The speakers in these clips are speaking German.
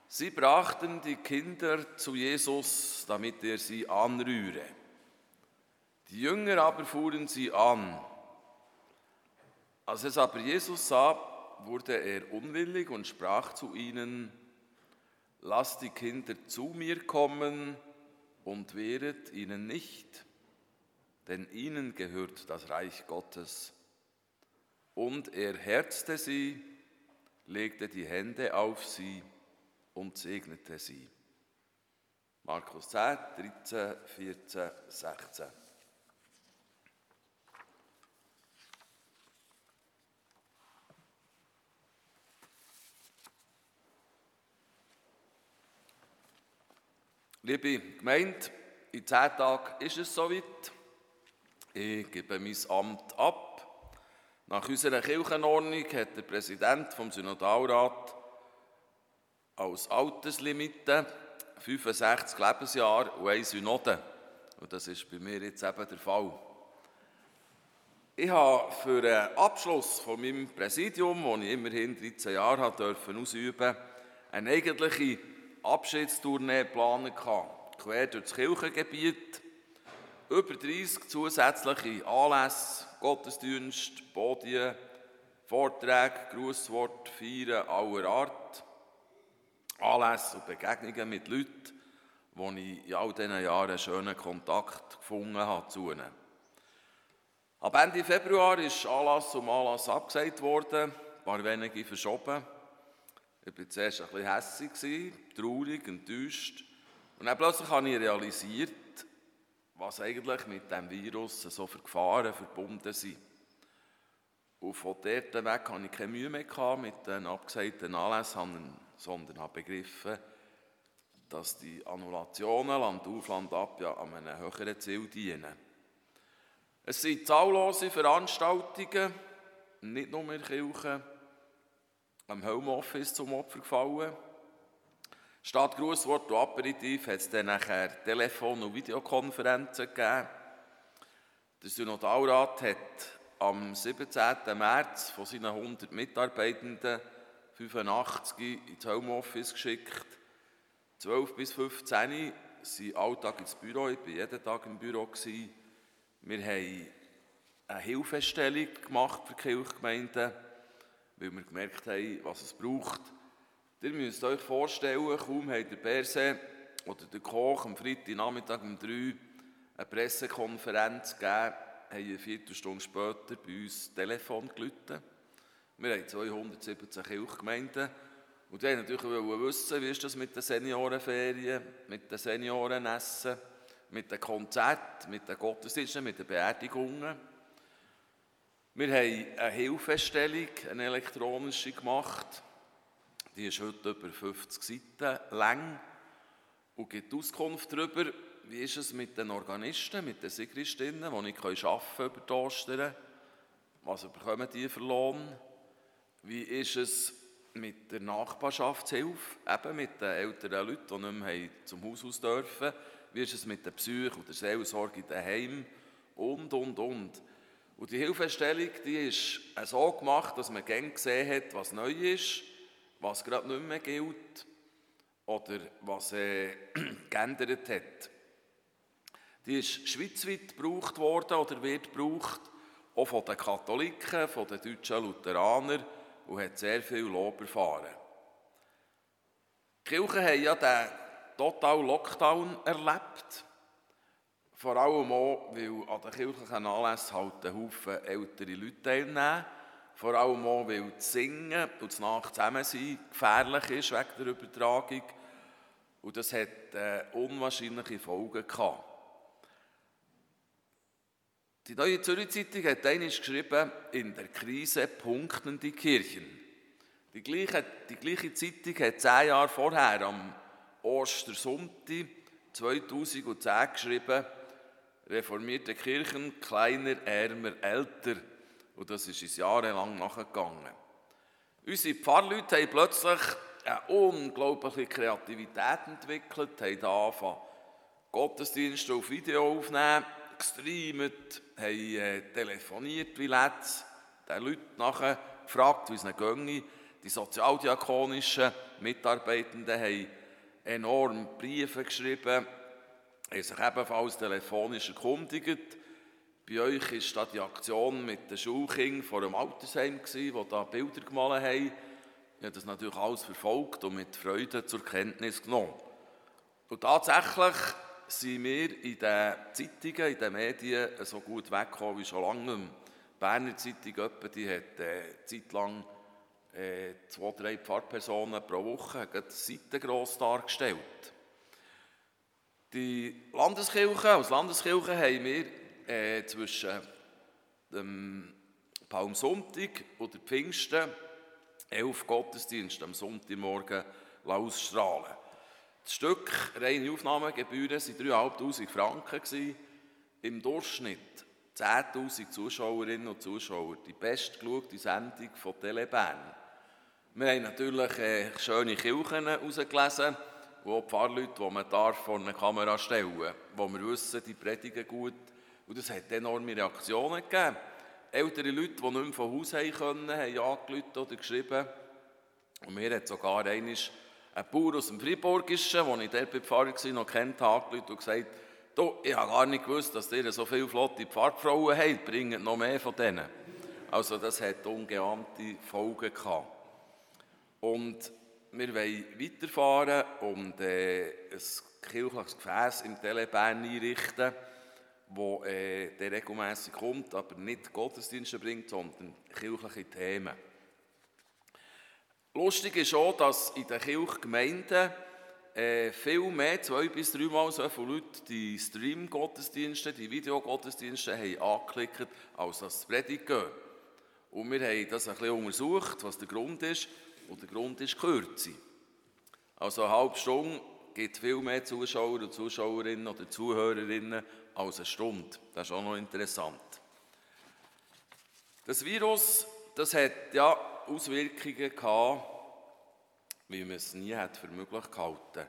Sie brachten die Kinder zu Jesus, damit er sie anrühre. Die Jünger aber fuhren sie an. Als es aber Jesus sah, wurde er unwillig und sprach zu ihnen: Lasst die Kinder zu mir kommen und wehret ihnen nicht, denn ihnen gehört das Reich Gottes. Und er herzte sie, legte die Hände auf sie und segnete sie. Markus 10, 13, 14, 16. Liebe Gemeinde, in 10 Tagen ist es soweit. Ich gebe mein Amt ab. Nach unserer Kirchenordnung hat der Präsident vom Synodalrat als Alterslimite 65 Lebensjahre und 1 Synode. Und das ist bei mir jetzt eben der Fall. Ich habe für den Abschluss von meinem Präsidium, das ich immerhin 13 Jahre ausüben durfte, eine eigentliche Abschiedstournee geplant, quer durch das Kirchengebiet, über 30 zusätzliche Anlässe, Gottesdienste, Podien, Vorträge, Grußworte, Feiern aller Art, Anlässe und Begegnungen mit Leuten, wo ich in all diesen Jahren einen schönen Kontakt gefunden habe zu ihnen. Ab Ende Februar ist Anlass um Anlass abgesagt worden, ein paar wenige verschoben. Ich war zuerst ein bisschen hässig, traurig, enttäuscht. Und dann plötzlich habe ich realisiert, was eigentlich mit diesem Virus so für Gefahren verbunden sind. Und von dort weg hatte ich keine Mühe mehr mit den abgesagten Anlässen, sondern habe begriffen, dass die Annulationen Land auf, Land ab ja an einem höheren Ziel dienen. Es sind zahllose Veranstaltungen, nicht nur in der Kirche, am Homeoffice zum Opfer gefallen. Statt Grußwort und Aperitif hat es dann nachher Telefon- und Videokonferenzen gegeben. Der Synodalrat hat am 17. März von seinen 100 Mitarbeitenden 85 ins Homeoffice geschickt. 12 bis 15 sind Alltag ins Büro, ich war jeden Tag im Büro. Wir haben eine Hilfestellung gemacht für die Kirchgemeinden, weil wir gemerkt haben, was es braucht. Ihr müsst euch vorstellen, kaum hat der Berse oder der Koch am Freitagnachmittag um 3 Uhr eine Pressekonferenz gegeben, haben eine Viertelstunde später bei uns das Telefon geläutet. Wir haben 217 Kirchgemeinden und wir wollten natürlich wissen, wie ist das mit den Seniorenferien, mit den Seniorenessen, mit den Konzerten, mit den Gottesdiensten, mit den Beerdigungen. Wir haben eine Hilfestellung, eine elektronische gemacht. Die ist heute über 50 Seiten lang und gibt Auskunft darüber, wie ist es mit den Organisten, mit den Sigristinnen, die nicht arbeiten können über die Ostern. Was bekommen die für Lohn? Wie ist es mit der Nachbarschaftshilfe, eben mit den älteren Leuten, die nicht mehr zum Haus aus dürfen? Wie ist es mit der Psyche und der Seelsorge daheim? Und. Und die Hilfestellung, die ist so gemacht, dass man gerne gesehen hat, was neu ist, was gerade nicht mehr gilt oder was geändert hat. Die ist schweizweit gebraucht worden oder wird gebraucht, auch von den Katholiken, von den deutschen Lutheranern und hat sehr viel Lob erfahren. Die Kirchen haben ja den totalen Lockdown erlebt. Vor allem auch, weil an den kirchlichen Anlässen halt ein Haufen ältere Leute teilnehmen. Vor allem auch, weil das Singen und das Nachzusammensein gefährlich ist wegen der Übertragung. Und das hat unwahrscheinliche Folgen gehabt. Die Neue Zürcher Zeitung hat einmal geschrieben, in der Krise punkten die Kirchen. Die gleiche Zeitung hat 10 Jahre vorher, am Ostersonntag 2010, geschrieben, reformierte Kirchen, kleiner, ärmer, älter. Und das ist uns jahrelang nachgegangen. Unsere Pfarrleute haben plötzlich eine unglaubliche Kreativität entwickelt, haben angefangen, Gottesdienste auf Video aufnehmen, gestreamt, haben telefoniert wie Letz, den Leuten nachher gefragt, wie es ihnen ginge. Die Sozialdiakonischen Mitarbeitenden haben enorm Briefe geschrieben, haben sich ebenfalls telefonisch erkundigt. Bei euch war die Aktion mit den Schulkindern vor dem Altersheim, die da Bilder gemalt haben. Ich habe das natürlich alles verfolgt und mit Freude zur Kenntnis genommen. Und tatsächlich sind wir in den Zeitungen, in den Medien so gut weggekommen wie schon lange nicht mehr. Die Berner Zeitung die hat zeitlang 2-3 Pfarrpersonen pro Woche Seiten gross dargestellt. Als Landeskirche haben wir zwischen dem Palmsonntag und der Pfingsten 11 Gottesdienste am Sonntagmorgen ausstrahlen. Das Stück reine Aufnahmegebühren waren 3'500 Franken. Im Durchschnitt 10'000 Zuschauerinnen und Zuschauer. Die bestgeschaute Sendung von Telebern. Wir haben natürlich schöne Kirchen herausgelesen und auch Pfarrleute, die man vor eine Kamera stellen darf, wo wir wissen, die predigen gut. Und das hat enorme Reaktionen gegeben. Ältere Leute, die nicht mehr von Haus haben können, haben angerufen oder geschrieben. Und mir hat sogar einmal ein Bauer aus dem Friburgischen, den ich dort bei Pfarrer war, noch kennt, angerufen und gesagt, du, ich habe gar nicht gewusst, dass ihr so viele flotte Pfarrfrauen habt, bringt noch mehr von denen. Also das hat ungeahnte Folgen gehabt. Und wir wollen weiterfahren und ein kirchliches Gefäss im Telebern einrichten, wo der regelmässig kommt, aber nicht Gottesdienste bringt, sondern kirchliche Themen. Lustig ist auch, dass in den Kirchgemeinden viel mehr, 2- bis 3-mal so viele Leute die Stream-Gottesdienste, die Videogottesdienste haben angeklickt, als das Predigt geht. Und wir haben das ein bisschen untersucht, was der Grund ist. Und der Grund ist die Kürze. Also eine halbe Stunde gibt viel mehr Zuschauer und Zuschauerinnen oder Zuhörerinnen als eine Stunde. Das ist auch noch interessant. Das Virus, das hat ja Auswirkungen gehabt, wie man es nie hat für möglich gehalten.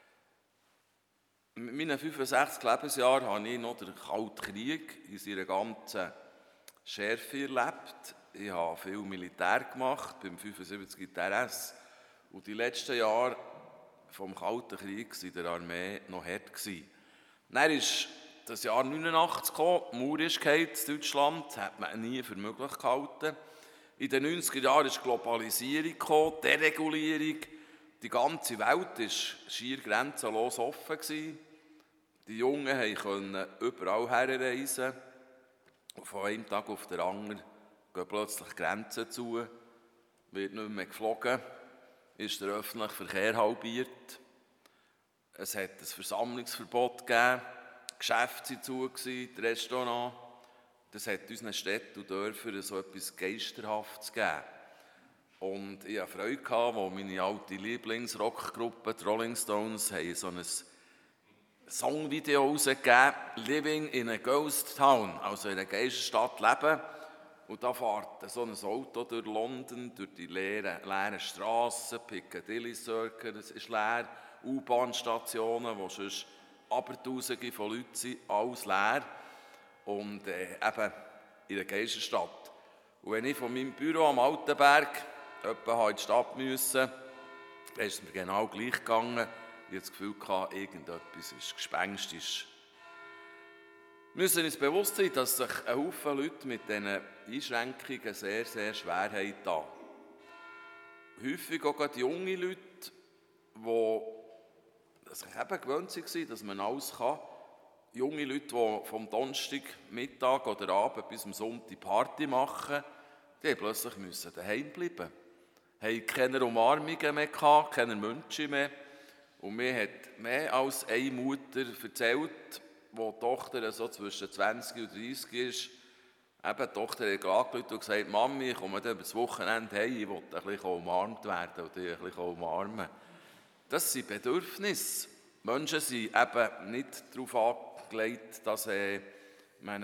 In meinen 65 Lebensjahren habe ich noch den Kalten Krieg in seiner ganzen Schärfe erlebt. Ich habe viel Militär gemacht, beim 75 RS. Und die letzten Jahre vom Kalten Krieg waren in der Armee noch hart. Dann ist das Jahr 1989 gekommen, die Mauer ist gefallen in Deutschland, das hat man nie für möglich gehalten. In den 90er Jahren ist die Globalisierung gekommen, die Deregulierung. Die ganze Welt war schier grenzenlos offen gewesen. Die Jungen konnten überall herreisen. Und von einem Tag auf den anderen gehen plötzlich Grenzen zu, wird nicht mehr geflogen, ist der öffentliche Verkehr halbiert. Es hat ein Versammlungsverbot gegeben, die Geschäfte waren zu, die Restaurants. Das hat unseren Städten und Dörfern so etwas Geisterhaftes gegeben. Und ich hatte Freude, als meine alte Lieblingsrockgruppe, die Rolling Stones, haben so ein Songvideo herausgegeben, «Living in a Ghost Town», also in einer Geisterstadt leben. Und da fährt so ein Auto durch London, durch die leeren Strassen, Piccadilly Circus, es ist leer, U-Bahn-Stationen, wo sonst Abertausende von Leuten sind, alles leer. Und eben in der Geisterstadt. Und wenn ich von meinem Büro am Altenberg etwa in die Stadt musste, dann ist es mir genau gleich gegangen. Ich hatte das Gefühl, irgendetwas ist gespenstisch. Wir müssen uns bewusst sein, dass sich ein Haufen Leute mit diesen Einschränkungen sehr, sehr schwer haben. Häufig auch die junge Leute, die sich eben gewöhnt waren, dass man alles kann. Junge Leute, die vom Donnerstagmittag oder Abend bis am Sonntag Party machen, die plötzlich müssen daheim bleiben. Haben keine Umarmungen mehr gehabt, keine Wünsche mehr. Und mir hat mehr als eine Mutter erzählt, wo die Tochter so zwischen 20 und 30 ist, eben die Tochter hat angerufen und gesagt, Mami, ich komme dann über das Wochenende heim, ich will ein bisschen umarmt werden und dich ein bisschen umarmen. Das sind Bedürfnisse. Menschen sind eben nicht darauf angelegt, dass man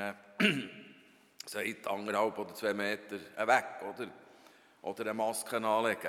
sagt, 1,5 oder 2 Meter weg, oder eine Maske anlegen.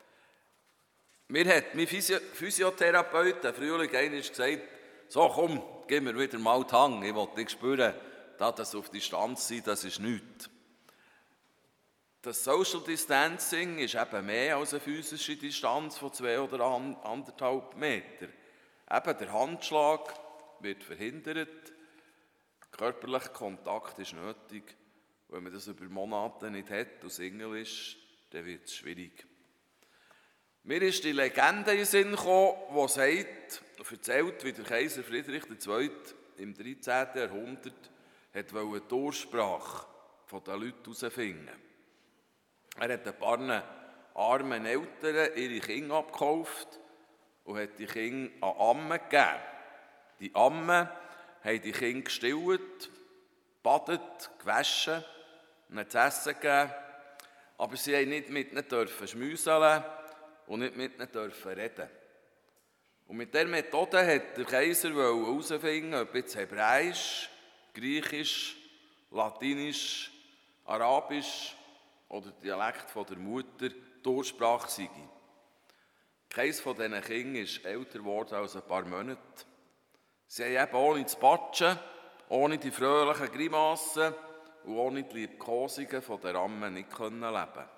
Mir hat mein Physiotherapeut im Frühling einmal gesagt, so komm, gib mir wieder mal die Hand, ich will dich spüren, das auf Distanz sein, das ist nichts. das Social Distancing ist eben mehr als eine physische Distanz von 2 oder 1,5 Metern. Eben der Handschlag wird verhindert, körperlicher Kontakt ist nötig. Wenn man das über Monate nicht hat und Single ist, dann wird es schwierig. Mir ist die Legende in den Sinn gekommen, die erzählt, wie der Kaiser Friedrich II. Im 13. Jahrhundert die Durchsprache der Leute herausfinden. Er hat ein paar armen Eltern ihre Kinder abgekauft und hat die Kinder an Ammen gegeben. Die Ammen haben die Kinder gestillt, gebadet, gewaschen und ihnen zu essen gegeben. Aber sie durften nicht mit ihnen schmüseln und nicht mit ihnen reden. Und mit dieser Methode hat der Kaiser herausfinden, ob jetzt Hebräisch, Griechisch, Latinisch, Arabisch oder Dialekt von der Mutter Durchsprache sei. Keines von diesen Kindern ist älter geworden als ein paar Monate. Sie haben eben ohne zu patschen, ohne die fröhlichen Grimassen und ohne die Liebkosungen von der Amme nicht leben können.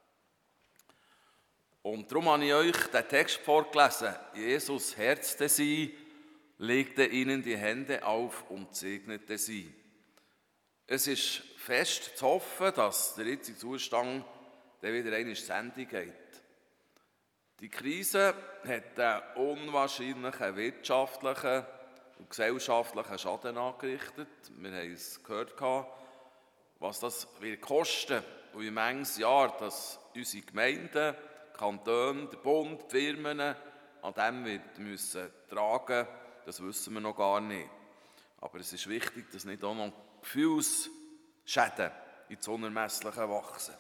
Und darum habe ich euch den Text vorgelesen. Jesus herzte sie, legte ihnen die Hände auf und segnete sie. Es ist fest zu hoffen, dass der jetzige Zustand dann wieder einmal zu Ende geht. Die Krise hat einen unwahrscheinlichen wirtschaftlichen und gesellschaftlichen Schaden angerichtet. Wir haben es gehört, was das wird kosten und wie manches Jahr dass unsere Gemeinden, Kantone, der Bund, die Firmen an dem wird müssen tragen, das wissen wir noch gar nicht. Aber es ist wichtig, dass nicht auch noch Gefühlsschäden ins Unermessliche wachsen.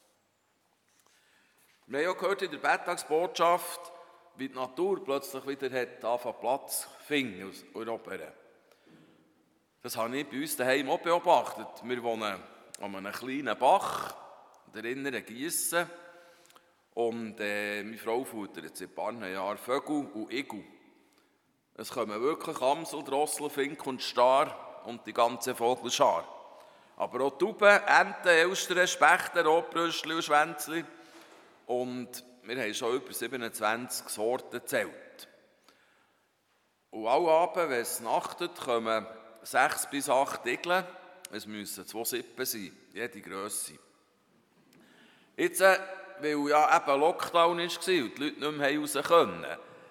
Wir haben auch gehört in der Bettagsbotschaft, wie die Natur plötzlich wieder angefangen Platz zu finden und erobern. Das habe ich bei uns daheim auch beobachtet. Wir wohnen an einem kleinen Bach, der inneren Giessen. Und meine Frau futtert seit ein paar Jahren Vögel und Igel. Es kommen wirklich Amsel, Drossel, Fink und Star und die ganze Vogelschar. Aber auch Tauben, Enten, Elstern, Spechte, Rotbrüstli und Schwänzli. Und wir haben schon über 27 Sorten gezählt. Und alle Abend, wenn es nachtet, kommen 6 bis 8 Igel. Es müssen 2 Sippen sein, jede Grösse. Jetzt, weil ja eben Lockdown war und die Leute nicht mehr raus konnten,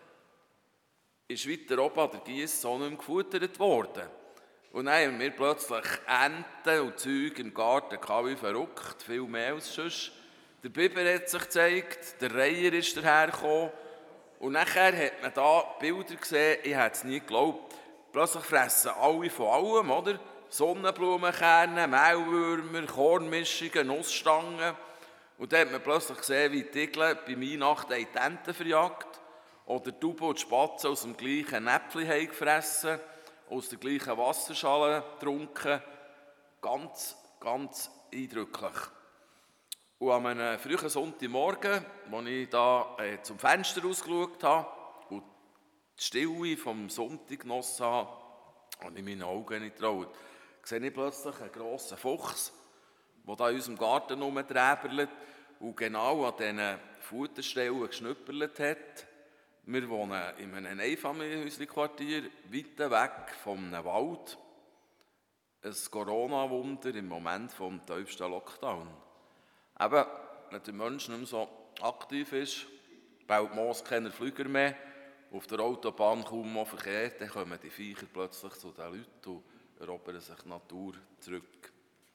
ist weiter oben an der Giesse auch nicht mehr gefuttert worden. Und dann haben wir plötzlich Enten und Zeug im Garten gehabt, wie verrückt, viel mehr als sonst. Der Biber hat sich gezeigt, der Reiher ist dahergekommen. Und nachher hat man da Bilder gesehen, ich hätte es nie geglaubt. Plötzlich fressen alle von allem, oder? Sonnenblumenkerne, Mehlwürmer, Kornmischungen, Nussstangen. Und dann hat man plötzlich gesehen, wie die Igel bei Weihnachten die Enten verjagt oder die Tauben und die Spatzen aus dem gleichen Näpfchen haben gefressen, aus der gleichen Wasserschale getrunken. Ganz, ganz eindrücklich. Und an einem frühen Sonntagmorgen, als ich da zum Fenster rausgeschaut habe und die Stille vom Sonntag genossen habe, habe ich meinen Augen nicht getraut. Sehe ich plötzlich einen grossen Fuchs, der da in unserem Garten rumträberlet und genau an diesen Futterstellen geschnüppelt hat. Wir wohnen in einem Einfamilienhäuschen-Quartier, weit weg von einem Wald. Ein Corona-Wunder im Moment vom tiefsten Lockdown. Eben, wenn der Mensch nicht mehr so aktiv ist, baut Moos keine Flüger mehr, auf der Autobahn kaum noch Verkehr, dann kommen die Viecher plötzlich zu den Leuten und erobern sich die Natur zurück.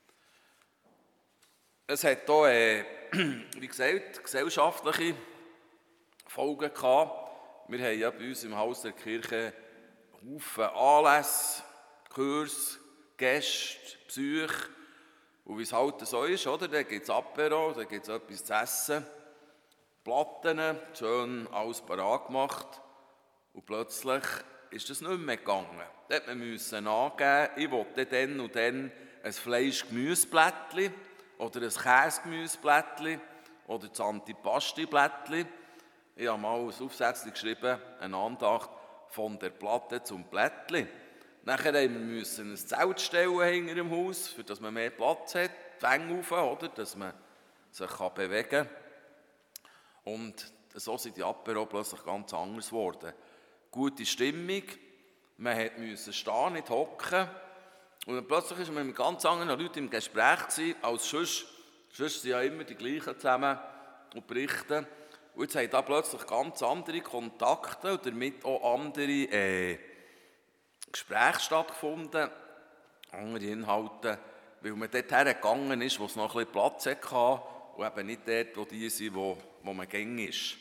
Es hat hier, wie gesagt, gesellschaftliche Folgen gehabt. Wir haben ja bei uns im Haus der Kirche Haufen Anlässe, Kurse, Gäste, Besuche. Und wie es halt so ist, oder? Da gibt es Apero, da gibt es etwas zu essen, Platten, schön alles parat gemacht. Und plötzlich ist das nicht mehr gegangen. Da musste man angeben, ich will dann und dann ein Fleisch-Gemüseblättchen oder ein Käse-Gemüseblättchen oder das Antipasti-Blättchen. Ich habe mal ein Aufsätzchen geschrieben, eine Andacht von der Platte zum Blättchen. Nachher mussten wir ein Zelt stellen hinter dem Haus, für dass man mehr Platz hat, die Wände rauf, oder? Dass man sich bewegen kann. Und so sind die Apéros plötzlich ganz anders geworden. Gute Stimmung, man musste stehen, nicht hocken. Und dann plötzlich war man mit ganz anderen Leuten im Gespräch als sonst. Sonst sind ja immer die gleichen zusammen und berichten. Und jetzt haben da plötzlich ganz andere Kontakte und damit auch andere Gespräche stattgefunden, andere Inhalte, weil man dort hergegangen ist, wo es noch ein bisschen Platz hatte und eben nicht dort, wo die sind, wo man gängig ist.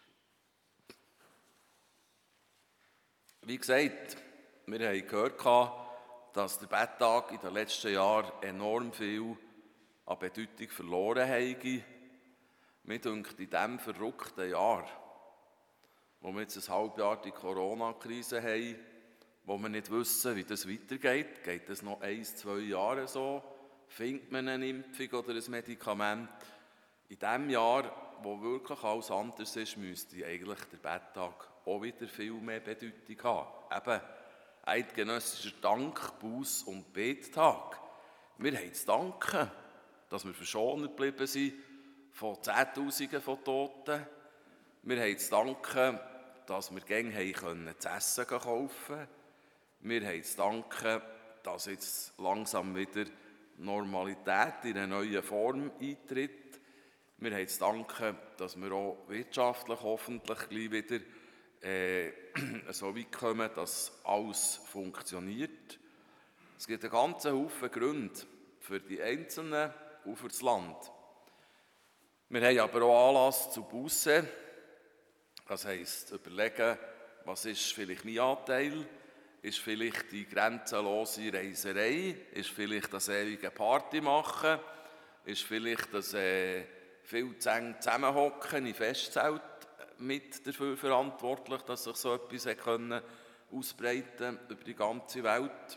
Wie gesagt, wir haben gehört, dass der Betttag in den letzten Jahren enorm viel an Bedeutung verloren hat. Mir dünkt, in diesem verrückten Jahr, wo wir jetzt ein Halbjahr die Corona-Krise haben, wo wir nicht wissen, wie das weitergeht, geht es noch 1-2 Jahre so, findet man eine Impfung oder ein Medikament. In diesem Jahr, wo wirklich alles anders ist, müsste eigentlich der Betttag auch wieder viel mehr Bedeutung haben. Eben eidgenössischer Dank-, Buß- und Bettag. Wir haben zu danken, dass wir verschont geblieben sind von Zehntausenden von Toten. Wir haben zu danken, dass wir gängig zu essen kaufen konnten. Wir haben zu danken, dass jetzt langsam wieder Normalität in eine neue Form eintritt. Wir haben zu danken, dass wir auch wirtschaftlich hoffentlich gleich wieder so weit kommen, dass alles funktioniert. Es gibt einen ganzen Haufen Gründe für die Einzelnen und für das Land. Wir haben aber auch Anlass zu Busse. Das heisst, überlegen, was ist vielleicht mein Anteil? Ist vielleicht die grenzenlose Reiserei? Ist vielleicht das ewige Party machen? Ist vielleicht das viel zu eng zusammenhocken in Festzelt mit dafür verantwortlich, dass sich so etwas ausbreiten über die ganze Welt?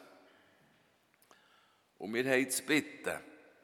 Und wir haben zu bitten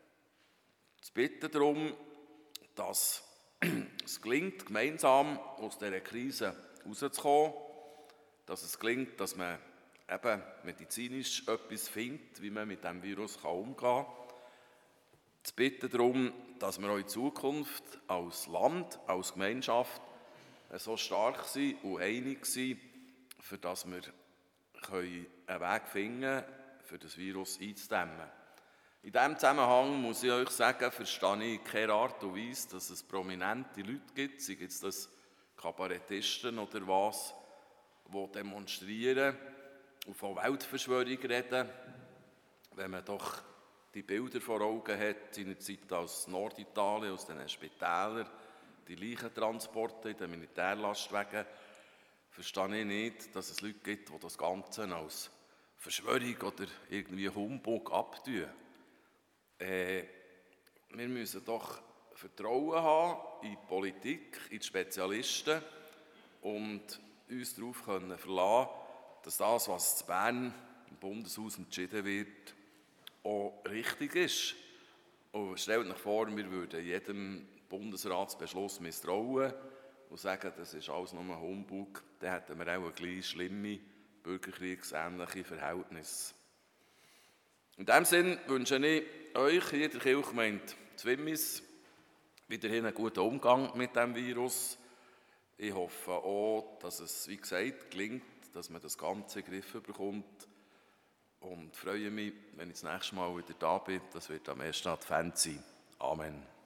darum, dass es gelingt, gemeinsam aus dieser Krise rauszukommen, dass es gelingt, dass man eben medizinisch etwas findet, wie man mit diesem Virus umgehen kann. Zu bitten darum, dass wir auch in Zukunft als Land, als Gemeinschaft so stark sind und einig sind, für dass wir einen Weg finden können, für das Virus einzudämmen. In diesem Zusammenhang muss ich euch sagen, verstehe ich in keiner Art und Weise, dass es prominente Leute gibt, sei es das Kabarettisten oder was, die demonstrieren und von Weltverschwörung reden, wenn man doch die Bilder vor Augen hat, seinerzeit aus Norditalien, aus den Spitälern, die Leichentransporte in den Militärlastwagen, verstehe ich nicht, dass es Leute gibt, die das Ganze als Verschwörung oder irgendwie Humbug abtun. Wir müssen doch Vertrauen haben in die Politik, in die Spezialisten und uns darauf verlassen können, dass das, was in Bern im Bundeshaus entschieden wird, auch richtig ist. Und stellt euch vor, wir würden jedem Bundesratsbeschluss misstrauen und sagen, das ist alles nur ein Humbug, dann hätten wir auch gleich schlimme, bürgerkriegsähnliche Verhältnisse. In diesem Sinn wünsche ich euch hier in der Kirchgemeinde Zwimmis weiterhin einen guten Umgang mit diesem Virus. Ich hoffe auch, dass es, wie gesagt, gelingt, dass man das Ganze in den Griff bekommt. Und freue mich, wenn ich das nächste Mal wieder da bin. Das wird am 1. Advent sein. Amen.